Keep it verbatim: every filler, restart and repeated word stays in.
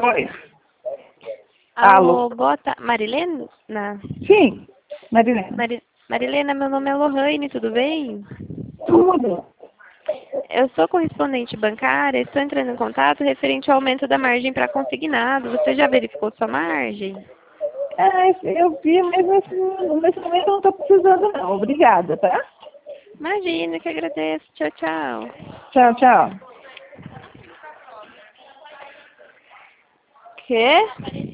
Oi. Alô, Alô. boa tarde. Marilena? Sim, Marilena. Mari... Marilena, meu nome é Lohane, tudo bem? Tudo. Eu sou correspondente bancária, estou entrando em contato referente ao aumento da margem para consignado. Você já verificou sua margem? Ah, eu vi, mas nesse, nesse momento eu não estou precisando não. Obrigada, tá? Imagina, que agradeço. Tchau, tchau. Tchau, tchau. Quê?